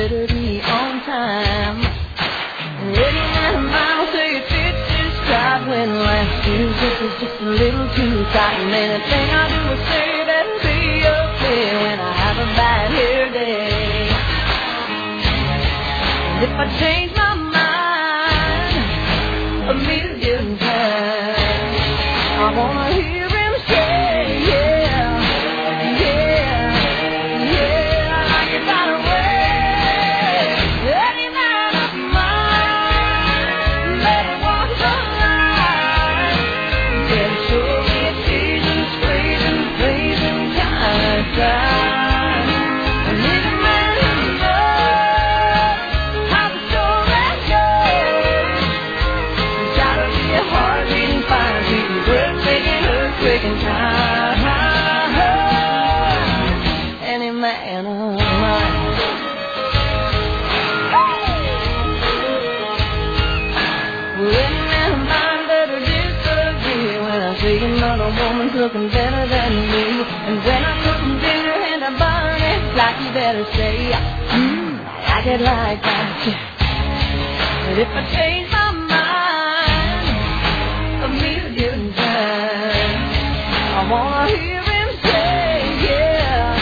better be on time. Any man of mine will say it fits his stride when last year's zip is just a little too tight. And anything I do or say better be okay when I have a bad hair day. And if I change my mind a million times, I wanna hear him say, yeah, yeah, yeah, like it right away. Any man of mine better walk the line. Better show me a season, scraping, blazing kind of time. And any man who knows how the story goes, there's gotta be a heart beating fire, beating, breathtaking, earthquaking time. Any man of mine. Well, any man of mine better disagree when I say another woman's looking better than me. And when I cook some dinner and I burn it, like you better say, I get like that. But if I change my mind a million times, I wanna hear him say, yeah,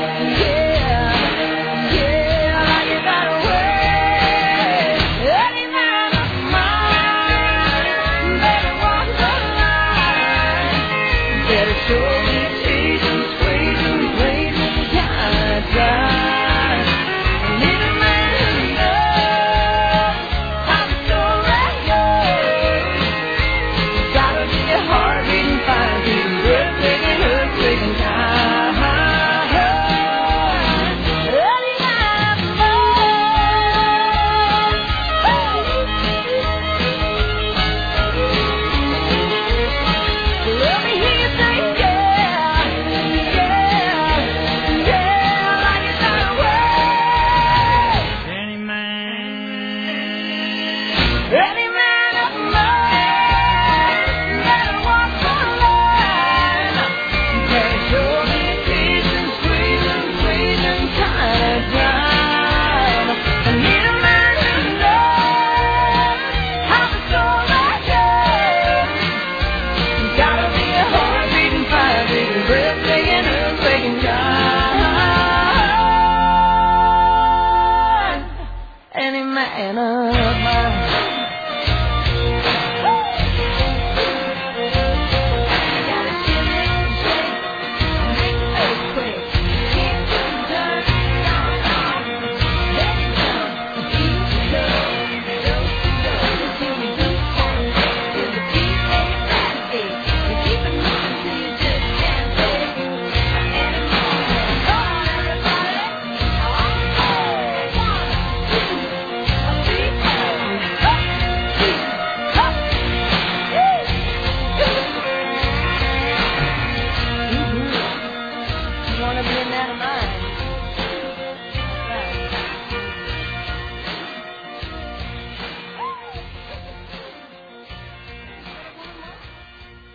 yeah, yeah, like it right away. Any man of mine better walk the line. Better show me season, squeezing, blazing kind of time. And any man who knows how the story goes, there's gotta be a heart beating, fire beating, breathtaking, earthquaking time. Any man of mine. Let me hear you say, yeah, yeah, yeah, like it that way. Any man of mine better walk the line. Better show me a season, squeezing, squeezing kind of time. I need a man who knows how the story goes. There's gotta be a heart beating, fire beating, breathtaking, earthquaking time. Any man of